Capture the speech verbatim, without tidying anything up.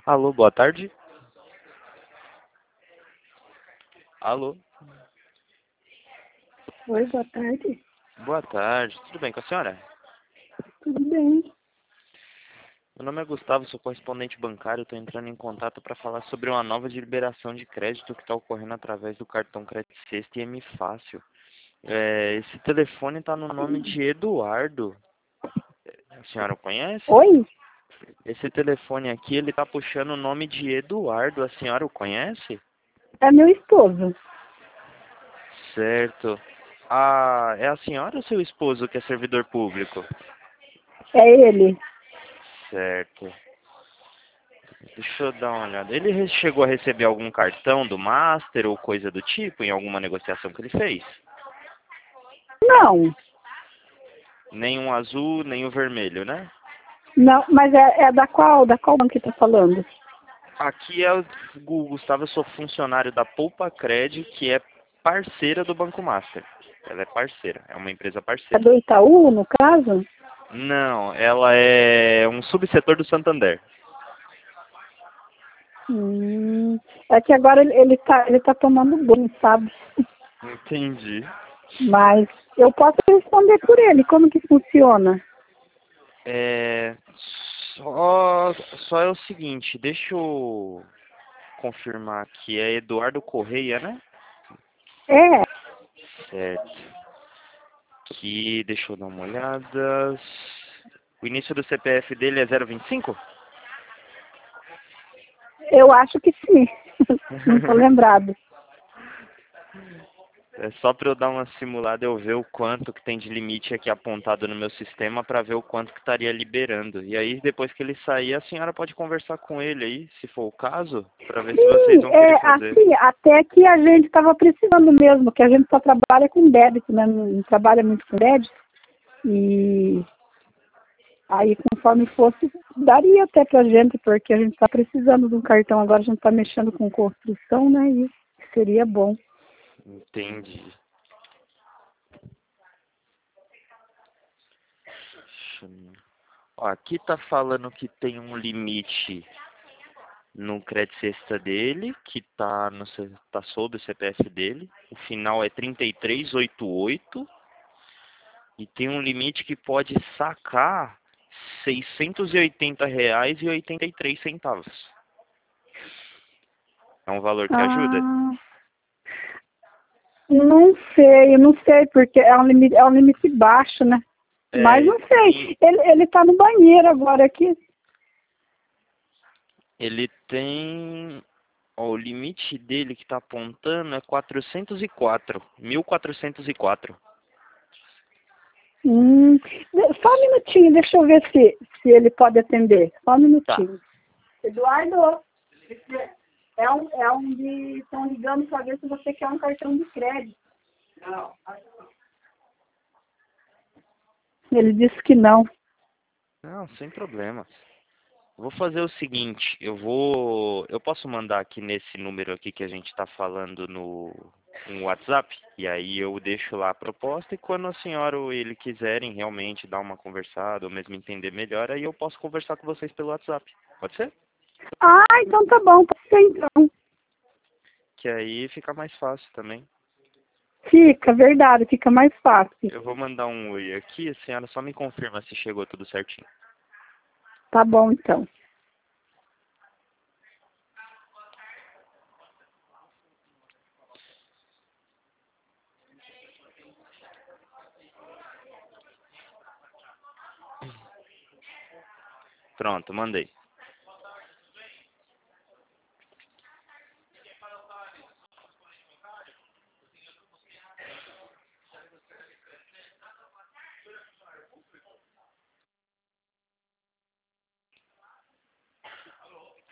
Alô, boa tarde. Alô, Oi, boa tarde. boa tarde. Tudo bem com a senhora? Tudo bem? Meu nome é Gustavo, sou correspondente bancário. Estou entrando em contato para falar sobre uma nova de liberação de crédito que está ocorrendo através do cartão Crédito Sexta e M Fácil. É, esse telefone está no nome de Eduardo. A senhora conhece? Oi? Esse telefone aqui, ele está puxando o nome de Eduardo. A senhora o conhece? É meu esposo. Certo. Ah, é a senhora ou seu esposo que é servidor público? É ele. Certo. Deixa eu dar uma olhada. Ele re- chegou a receber algum cartão do Master ou coisa do tipo em alguma negociação que ele fez? Não. Nem um azul, nem o vermelho, né? Não, mas é, é da qual? Da qual banco que tá falando? Aqui é o Gu- Gustavo, eu sou funcionário da Poupa Cred, que é parceira do Banco Master. Ela é parceira, é uma empresa É parceira. do Itaú, no caso? Não, ela é um subsetor do Santander. Hum, é que agora ele, ele, tá, ele tá tomando banho, sabe? Entendi. Mas eu posso responder por ele. Como que funciona? É, só, só é o seguinte, deixa eu confirmar aqui, é Eduardo Correia, né? É, Certo. Aqui, deixa eu dar uma olhada. O início do C P F dele é zero vinte e cinco? eu acho que sim. Não tô lembrado. É só para eu dar uma simulada, eu ver o quanto que tem de limite aqui apontado no meu sistema para ver o quanto que estaria liberando. E aí, depois que ele sair, a senhora pode conversar com ele aí, se for o caso, para ver se vocês Sim, vão é querer fazer. assim, até que a gente estava precisando mesmo, que a gente só trabalha com débito, né? Não não trabalha muito com débito. E aí, conforme fosse, daria até pra gente, porque a gente está precisando de um cartão. Agora a gente está mexendo com construção, né? E seria bom. Entendi. Deixa eu- Ó, aqui tá falando que tem um limite no crédito sexta dele, que tá, no, C- tá sob o C P F dele. O final é trinta e três oitenta e oito e tem um limite que pode sacar seiscentos e oitenta reais e oitenta e três centavos. É um valor que ajuda? Ah, não sei, eu não sei, porque é um limite, é um limite baixo, né? Mas É, não e sei. Ele, ele tá no banheiro agora aqui. ele tem... Ó, o limite dele que tá apontando é quatrocentos e quatro, mil quatrocentos e quatro. Hum, de- só um minutinho, deixa eu ver se, se ele pode atender. Só um Tá. minutinho. Eduardo, é um, é um de. Estão ligando para ver se você quer um cartão de crédito. Ele disse que não. Não, sem problema. Vou fazer o seguinte, eu vou, eu posso mandar aqui nesse número aqui que a gente está falando no, no WhatsApp, e aí eu deixo lá a proposta e quando a senhora ou ele quiserem realmente dar uma conversada ou mesmo entender melhor, aí eu posso conversar com vocês pelo WhatsApp. Pode ser? Ah, então tá bom, pode ser então. Que aí fica mais fácil também. Fica, verdade, fica mais fácil. Eu vou mandar um oi aqui, a senhora só me confirma se chegou tudo certinho. Tá bom então. Pronto, mandei.